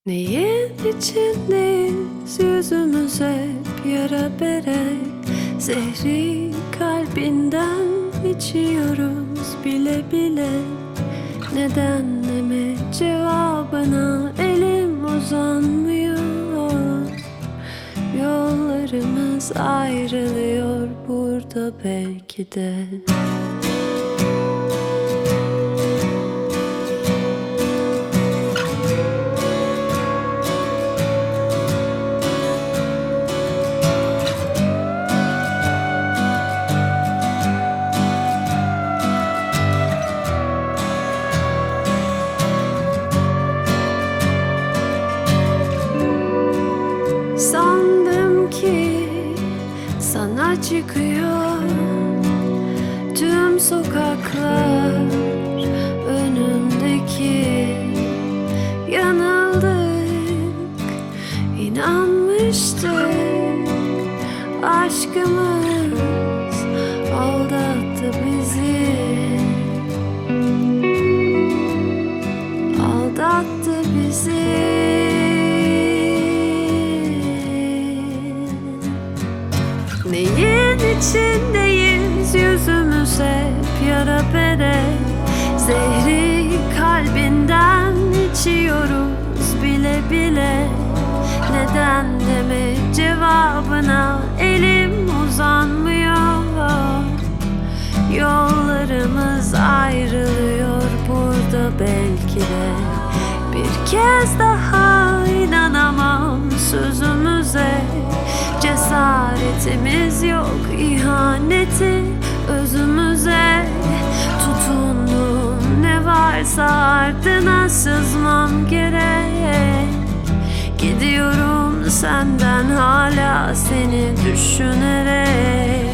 Neyin içindeyiz, yüzümüz hep yara bere. Zehri kalbinden içiyoruz bile bile. Neden deme cevabına elim uzanmıyor. Yollarımız ayrılıyor burada belki de. Sandım ki sana çıkıyor tüm sokaklar önümdeki. Yanıldık, inanmıştık, aşkımız aldattı bizi. Aldattı bizi. Neyin içindeyiz, yüzümüz hep yara bere. Zehri kalbinden içiyoruz bile bile. Neden deme cevabına elim uzanmıyor. Yollarımız ayrılıyor burada belki de. Bir kez daha inanamam sözümüze. Cesaretimiz yok ihaneti özümüze. Tutunduğum ne varsa ardına sızmam gerek. Gidiyorum senden hala seni düşünerek.